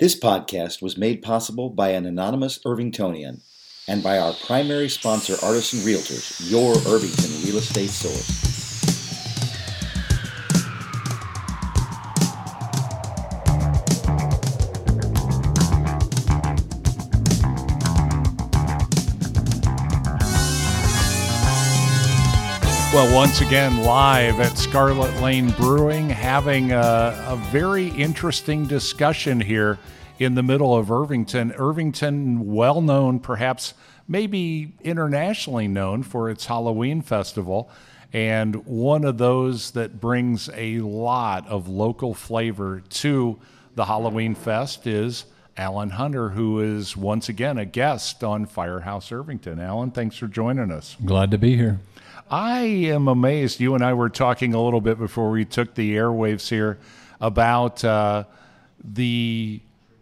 This podcast was made possible by an anonymous Irvingtonian and by our primary sponsor, Artisan Realtors, your Irvington real estate source. Well, once again, live at Scarlet Lane Brewing, having a very interesting discussion here in the middle of Irvington. Irvington, well known, perhaps maybe internationally known for its Halloween festival, and one of those that brings a lot of local flavor to the Halloween Fest is Alan Hunter, who is once again a guest on Firehouse Irvington. Alan, thanks for joining us. Glad to be here. I am amazed. You and I were talking a little bit before we took the airwaves here about the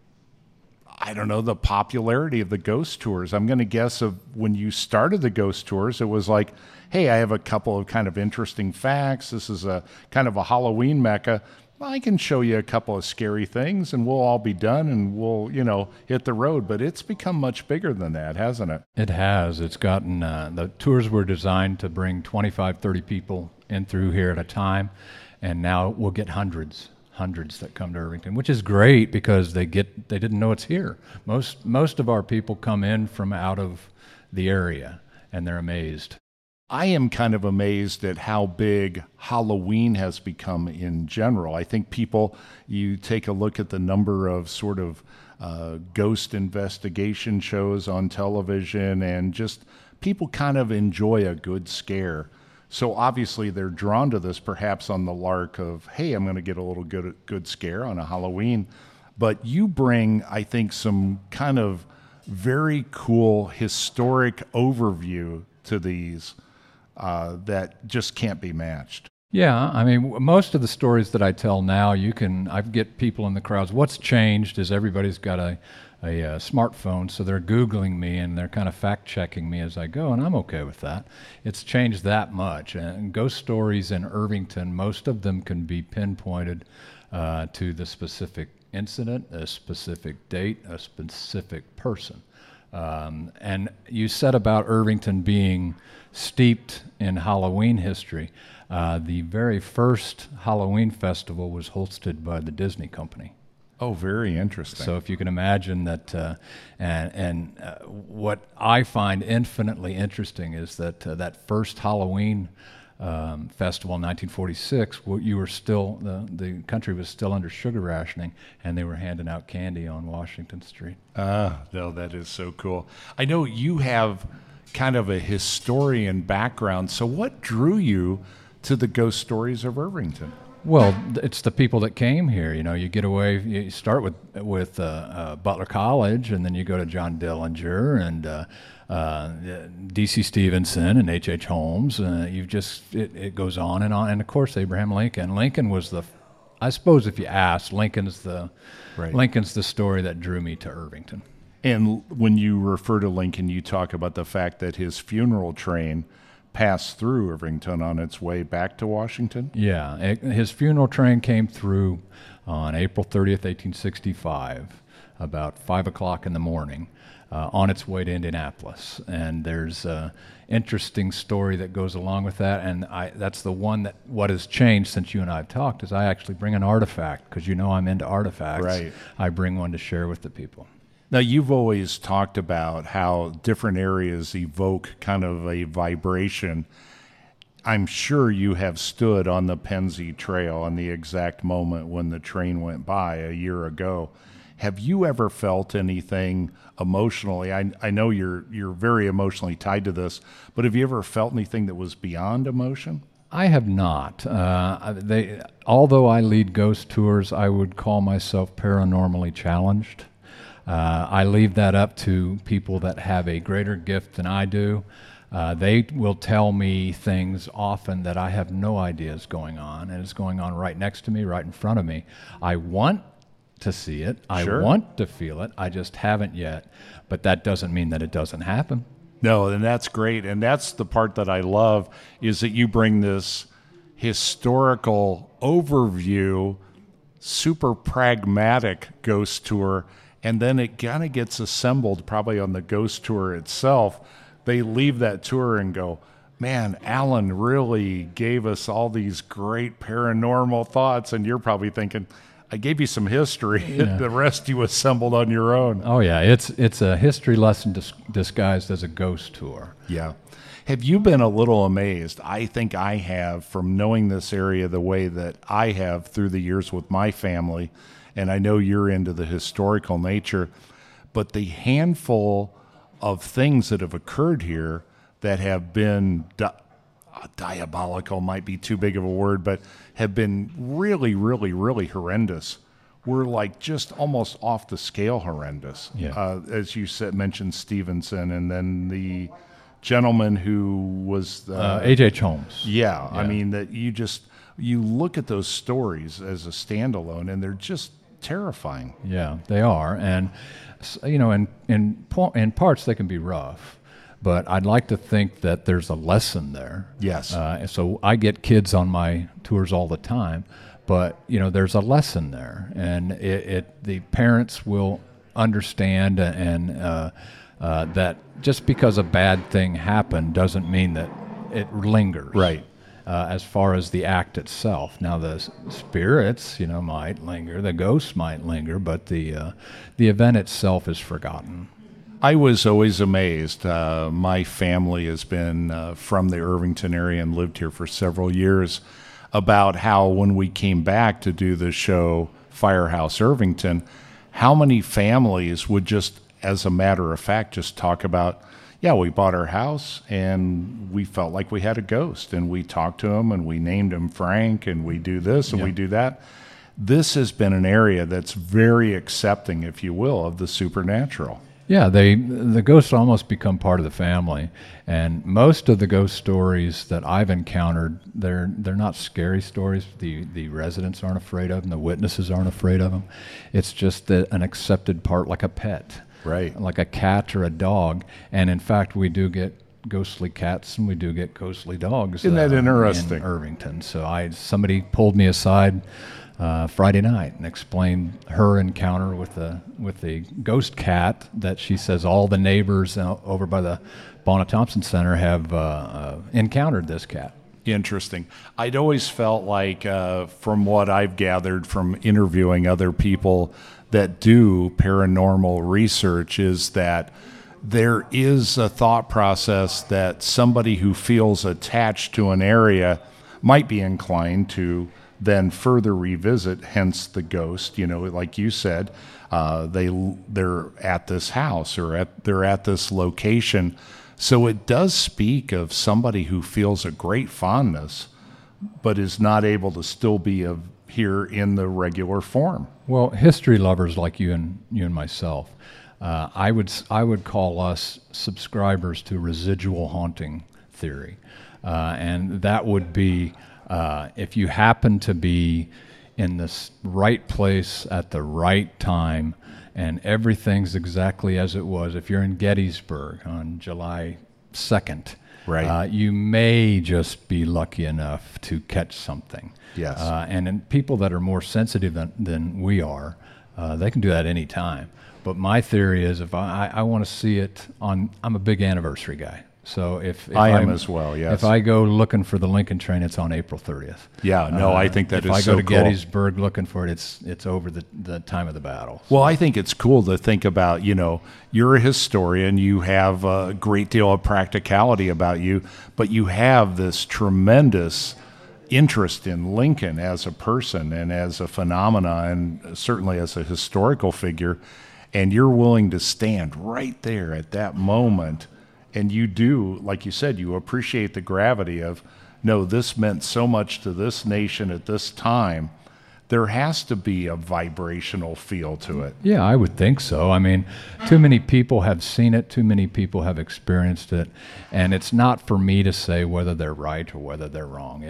popularity of the ghost tours. I'm going to guess of when you started the ghost tours, it was like, hey, I have a couple of kind of interesting facts. This is a kind of a Halloween mecca. I can show you a couple of scary things and we'll all be done and we'll, hit the road. But it's become much bigger than that, hasn't it? It has. It's gotten, the tours were designed to bring 25, 30 people in through here at a time. And now we'll get hundreds that come to Irvington, which is great because they didn't know it's here. Most of our people come in from out of the area and they're amazed. I am kind of amazed at how big Halloween has become in general. I think you take a look at the number of sort of ghost investigation shows on television, and just people kind of enjoy a good scare. So obviously they're drawn to this perhaps on the lark of, hey, I'm going to get a little good scare on a Halloween. But you bring, I think, some kind of very cool historic overview to these that just can't be matched. Yeah, I mean, most of the stories that I tell now, I get people in the crowds. What's changed is everybody's got a smartphone, so they're Googling me and they're kind of fact-checking me as I go, and I'm okay with that. It's changed that much. And ghost stories in Irvington, most of them can be pinpointed to the specific incident, a specific date, a specific person. And you said about Irvington being steeped in Halloween history. The very first Halloween festival was hosted by the Disney Company. Oh, very interesting. So if you can imagine that, what I find infinitely interesting is that that first Halloween festival in 1946, the country was still under sugar rationing, and they were handing out candy on Washington Street. No, that is so cool. I know you have kind of a historian background, so what drew you to the ghost stories of Irvington? Well, it's the people that came here. You get away. You start with Butler College, and then you go to John Dillinger and D.C. Stevenson and H.H. Holmes. It goes on, and of course Abraham Lincoln. Lincoln was I suppose if you ask, Lincoln's the story that drew me to Irvington. And when you refer to Lincoln, you talk about the fact that his funeral train passed through Irvington on its way back to Washington? Yeah, his funeral train came through on April 30th, 1865, about 5 o'clock in the morning, on its way to Indianapolis. And there's an interesting story that goes along with that, and that's the one that what has changed since you and I have talked is I actually bring an artifact, because I'm into artifacts. Right. I bring one to share with the people. Now, you've always talked about how different areas evoke kind of a vibration. I'm sure you have stood on the Pennsy Trail on the exact moment when the train went by a year ago. Have you ever felt anything emotionally? I know you're very emotionally tied to this, but have you ever felt anything that was beyond emotion? I have not. Although I lead ghost tours, I would call myself paranormally challenged. I leave that up to people that have a greater gift than I do. They will tell me things often that I have no idea is going on, and it's going on right next to me, right in front of me. I want to see it. Sure. I want to feel it. I just haven't yet. But that doesn't mean that it doesn't happen. No, and that's great. And that's the part that I love, is that you bring this historical overview super pragmatic ghost tour, and then it kind of gets assembled probably on the ghost tour itself. They leave that tour and go, man, Alan really gave us all these great paranormal thoughts, and you're probably thinking, I gave you some history. Yeah. The rest you assembled on your own. Oh, yeah. It's a history lesson disguised as a ghost tour. Yeah. Have you been a little amazed? I think I have, from knowing this area the way that I have through the years with my family, and I know you're into the historical nature, but the handful of things that have occurred here that have been diabolical might be too big of a word, but have been really, really, really horrendous. We're like just almost off the scale horrendous. Yeah. As you mentioned Stevenson, and then the gentleman who was H.H. Holmes. Yeah, I mean that you look at those stories as a standalone, and they're just terrifying. Yeah, they are, and in parts they can be rough. But I'd like to think that there's a lesson there. Yes. So I get kids on my tours all the time, but there's a lesson there, and the parents will understand, and that just because a bad thing happened doesn't mean that it lingers. Right. As far as the act itself, now the spirits, might linger, the ghosts might linger, but the event itself is forgotten. I was always amazed. My family has been from the Irvington area and lived here for several years, about how when we came back to do the show Firehouse Irvington, how many families would just, as a matter of fact, just talk about, yeah, we bought our house and we felt like we had a ghost, and we talked to him and we named him Frank, and we do this and we do that. This has been an area that's very accepting, if you will, of the supernatural. Yeah, the ghosts almost become part of the family, and most of the ghost stories that I've encountered, they're not scary stories. The residents aren't afraid of them. The witnesses aren't afraid of them. It's just an accepted part, like a pet, right? Like a cat or a dog. And in fact, we do get ghostly cats and we do get ghostly dogs. Isn't that interesting? In Irvington. So somebody pulled me aside Friday night and explained her encounter with the ghost cat, that she says all the neighbors over by the Bona Thompson Center have encountered this cat. Interesting. I'd always felt like, from what I've gathered from interviewing other people that do paranormal research, is that there is a thought process that somebody who feels attached to an area might be inclined to then further revisit, hence the ghost. Like you said, they're at this house, or they're at this location. So it does speak of somebody who feels a great fondness, but is not able to still be here in the regular form. Well, history lovers like you and myself, I would call us subscribers to residual haunting theory, and that would be, if you happen to be in this right place at the right time and everything's exactly as it was, if you're in Gettysburg on July 2nd, right, you may just be lucky enough to catch something. Yes. And in people that are more sensitive than we are, they can do that any time. But my theory is, if I want to see it I'm a big anniversary guy. So if I am as well, yes. If I go looking for the Lincoln train, it's on April 30th. Yeah, no, I think that is so cool. If I go to Gettysburg looking for it, it's over the time of the battle. Well, I think it's cool to think about, you're a historian, you have a great deal of practicality about you, but you have this tremendous interest in Lincoln as a person and as a phenomena, and certainly as a historical figure, and you're willing to stand right there at that moment. And you do, like you said, you appreciate the gravity of, no, this meant so much to this nation at this time. There has to be a vibrational feel to it. Yeah, I would think so. I mean, too many people have seen it, too many people have experienced it, and it's not for me to say whether they're right or whether they're wrong.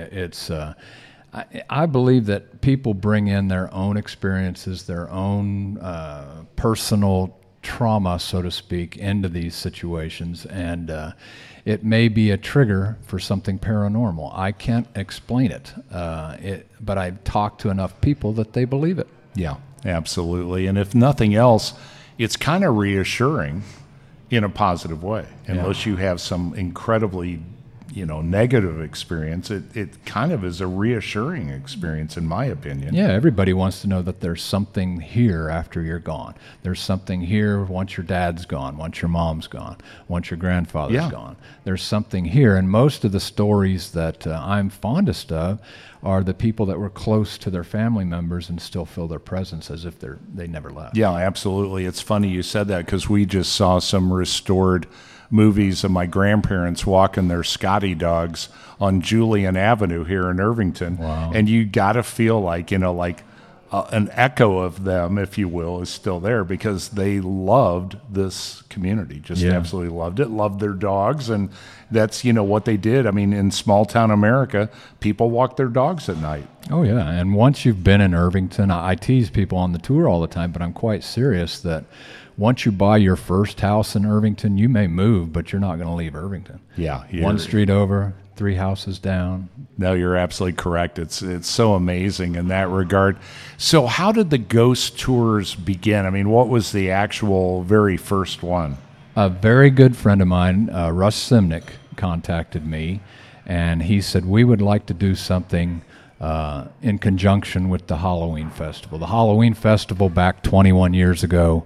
I believe that people bring in their own experiences, their own personal trauma, so to speak, into these situations, and it may be a trigger for something paranormal. I can't explain it, but I've talked to enough people that they believe it. Yeah, absolutely. And if nothing else, it's kind of reassuring in a positive way. Unless you have some incredibly, negative experience, it kind of is a reassuring experience, in my opinion. Yeah, everybody wants to know that there's something here after you're gone. There's something here once your dad's gone, once your mom's gone, once your grandfather's gone. There's something here. And most of the stories that I'm fondest of are the people that were close to their family members and still feel their presence as if they never left. Yeah, absolutely. It's funny you said that, because we just saw some restored movies of my grandparents walking their Scotty dogs on Julian Avenue here in Irvington. Wow. And you got to feel like, an echo of them, if you will, is still there, because they loved this community, just absolutely loved it, loved their dogs. And that's, what they did. I mean, in small town America, people walk their dogs at night. Oh, yeah. And once you've been in Irvington, I tease people on the tour all the time, but I'm quite serious that once you buy your first house in Irvington, you may move, but you're not going to leave Irvington. Yeah. One street over, 3 houses down. No, you're absolutely correct. It's so amazing in that regard. So how did the ghost tours begin? I mean, what was the actual very first one? A very good friend of mine, Russ Simnick, contacted me, and he said, we would like to do something in conjunction with the Halloween Festival. The Halloween Festival back 21 years ago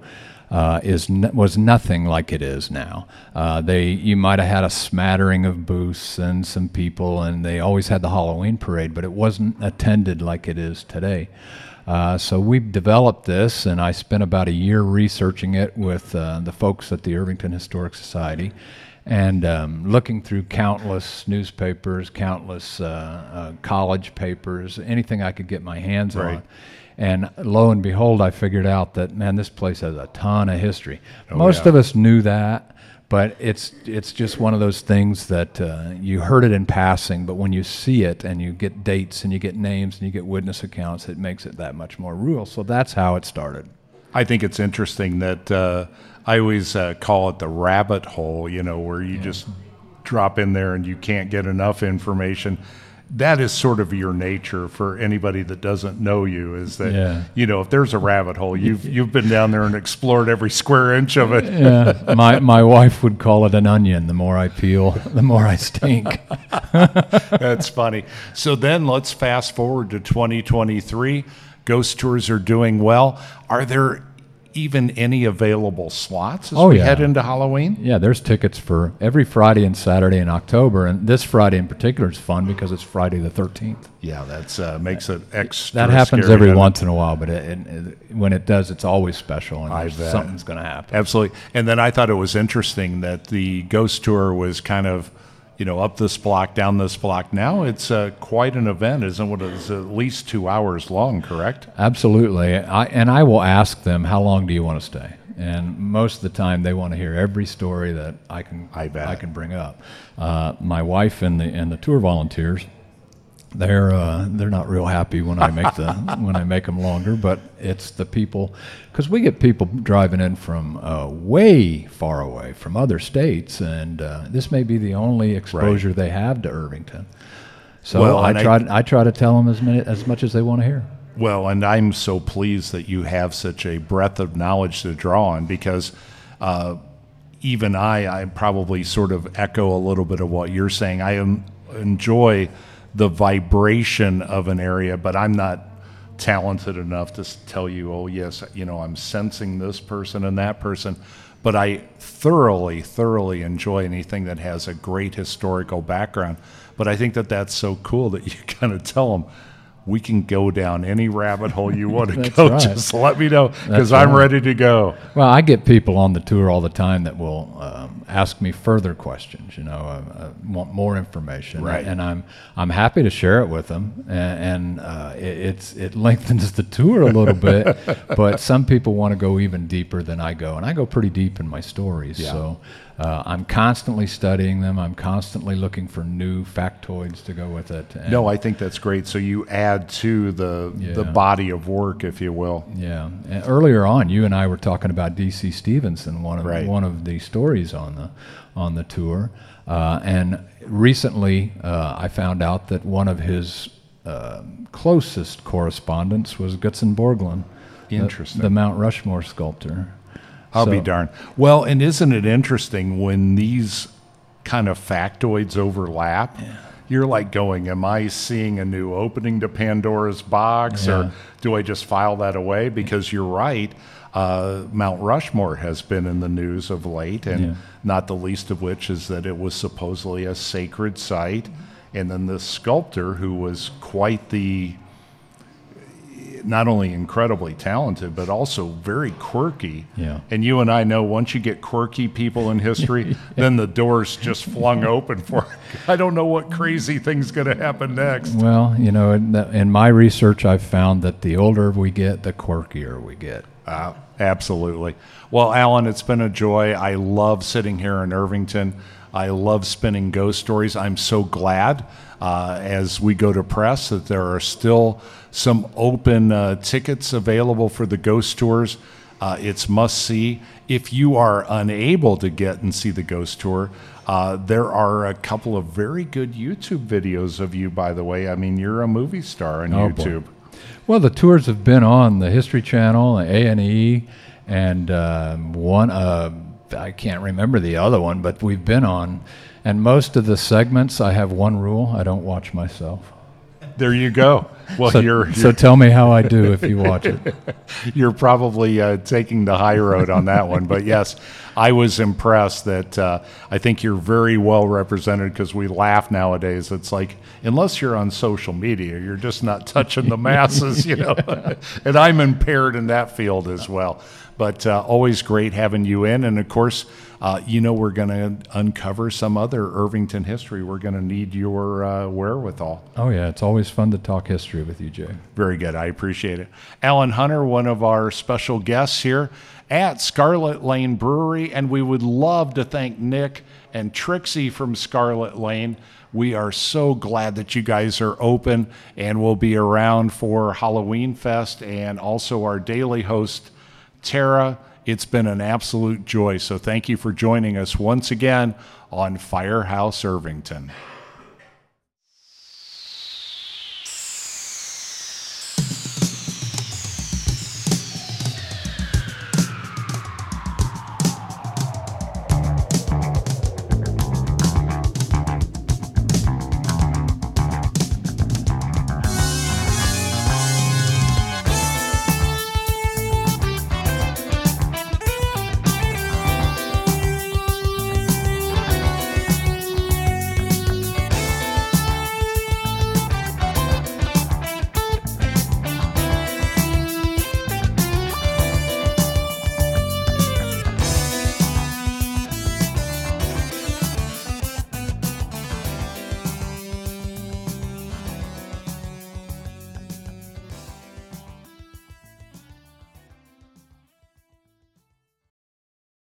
was nothing like it is now. You might have had a smattering of booths and some people, and they always had the Halloween parade, but it wasn't attended like it is today. So we've developed this, and I spent about a year researching it with the folks at the Irvington Historic Society, and looking through countless newspapers, countless college papers, anything I could get my hands on. And lo and behold, I figured out that, man, this place has a ton of history. Most of us knew that, but it's just one of those things that you heard it in passing, but when you see it and you get dates and you get names and you get witness accounts, it makes it that much more real. So that's how it started. I think it's interesting that I always call it the rabbit hole, where you just drop in there and you can't get enough information. That is sort of your nature. For anybody that doesn't know you, is that if there's a rabbit hole, you've been down there and explored every square inch of it. Yeah, my wife would call it an onion. The more I peel, the more I stink. That's funny. So then let's fast forward to 2023. Ghost tours are doing well. Are there even any available slots as we head into Halloween? Yeah, there's tickets for every Friday and Saturday in October, and this Friday in particular is fun because it's Friday the 13th. Yeah, that's makes it extra. That happens scary, every once in a while, but when it does, it's always special, and something's going to happen. Absolutely. And then I thought it was interesting that the ghost tour was kind of, up this block, down this block. Now it's quite an event, isn't it? It's at least 2 hours long, correct? Absolutely. I will ask them, how long do you want to stay? And most of the time, they want to hear every story that I can bring up. My wife and the tour volunteers, they're not real happy when I make when I make them longer, but it's the people, because we get people driving in from way far away from other states, and this may be the only exposure they have to Irvington. So I try to tell them as much as they want to hear. Well, and I'm so pleased that you have such a breadth of knowledge to draw on, because even I probably sort of echo a little bit of what you're saying. I enjoy the vibration of an area, but I'm not talented enough to tell you, oh yes, I'm sensing this person and that person. But I thoroughly enjoy anything that has a great historical background. But I think that that's so cool that you kind of tell them, we can go down any rabbit hole you want to go. Right. Just let me know, because I'm ready to go. Well, I get people on the tour all the time that will ask me further questions, want more information. Right. And I'm happy to share it with them. And it lengthens the tour a little bit, but some people want to go even deeper than I go. And I go pretty deep in my stories. Yeah. So I'm constantly studying them. I'm constantly looking for new factoids to go with it. No, I think that's great. So you add add to the body of work, if you will. Yeah. And earlier on, you and I were talking about D.C. Stevenson, one Right. of the stories on the tour, and recently I found out that one of his closest correspondents was Gutzon Borglum, Interesting. the Mount Rushmore sculptor. I'll be So- darned. Well, and isn't it interesting when these kind of factoids overlap? You're like going, am I seeing a new opening to Pandora's box, Yeah. or do I just file that away? Because you're right, Mount Rushmore has been in the news of late, and Yeah. not the least of which is that it was supposedly a sacred site. And then the sculptor, who was quite not only incredibly talented, but also very quirky. Yeah. And you and I know once you get quirky people in history, then the door's just flung open for, I don't know what crazy thing's going to happen next. Well, in my research, I've found that the older we get, the quirkier we get. Absolutely. Well, Alan, it's been a joy. I love sitting here in Irvington. I love spinning ghost stories. I'm so glad as we go to press that there are still some open tickets available for the ghost tours. It's must see. If you are unable to get and see the ghost tour, there are a couple of very good YouTube videos of you, by the way. I mean, you're a movie star on Oh, boy. YouTube. Well, the tours have been on the History Channel, A&E, and one, I can't remember the other one, but we've been on. And most of the segments, I have one rule: I don't watch myself. There you go. Well, So, so tell me how I do if you watch it. you're probably taking the high road on that one. But yes, I was impressed that I think you're very well represented, because we laugh nowadays. It's like, unless you're on social media, you're just not touching the masses, And I'm impaired in that field as well. But always great having you in. And of course, we're going to uncover some other Irvington history. We're going to need your wherewithal. Oh, yeah, it's always fun to talk history with you, Jay. Very good. I appreciate it. Alan Hunter, one of our special guests here at Scarlet Lane Brewery. And we would love to thank Nick and Trixie from Scarlet Lane. We are so glad that you guys are open, and we'll be around for Halloween Fest and also our daily host, Tara. It's been an absolute joy. So thank you for joining us once again on Firehouse Irvington.